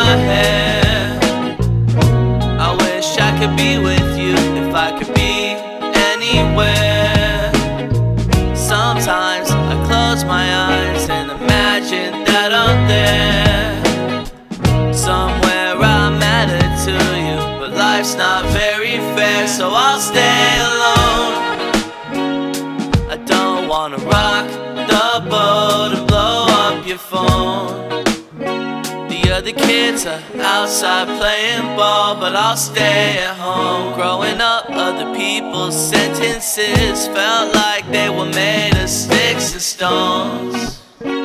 hair. I wish I could be with you if I could be anywhere. Sometimes I close my eyes and imagine that I'm there. Somewhere I'm added to you, but life's not very fair, so I'll stay alone. I don't wanna rock the boat and blow up your phone. The other kids are outside playing ball, but I'll stay at home. Growing up, other people's sentences felt like they were made of sticks and stones.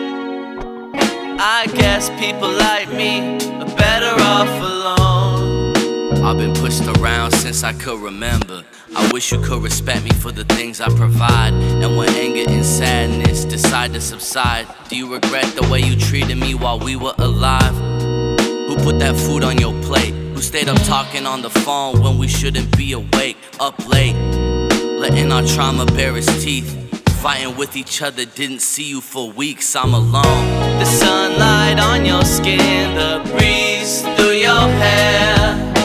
I guess people like me are better off alone. I've been pushed around since I could remember. I wish you could respect me for the things I provide. And when anger and sadness decide to subside, do you regret the way you treated me while we were alive? Who put that food on your plate? Who stayed up talking on the phone when we shouldn't be awake? Up late, letting our trauma bare its teeth. Fighting with each other, didn't see you for weeks, I'm alone. The sunlight on your skin, the breeze through your hair.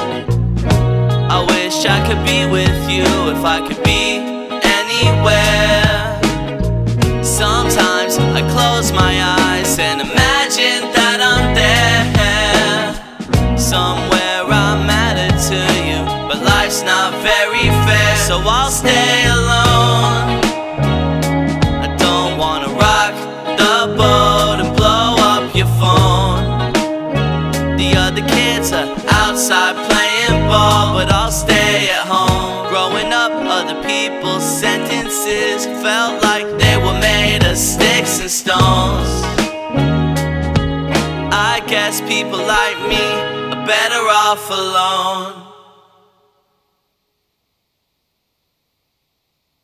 I wish I could be with you if I could be anywhere. Sometimes I close my eyes and imagine that I'm there. Somewhere I'm added to you, but life's not very fair, so I'll stay alone. I don't wanna rock the boat and blow up your phone. The other kids are outside playing ball, but I'll stay at home. Growing up, other people's sentences felt like they were made of sticks and stones. I guess people like me are better off alone.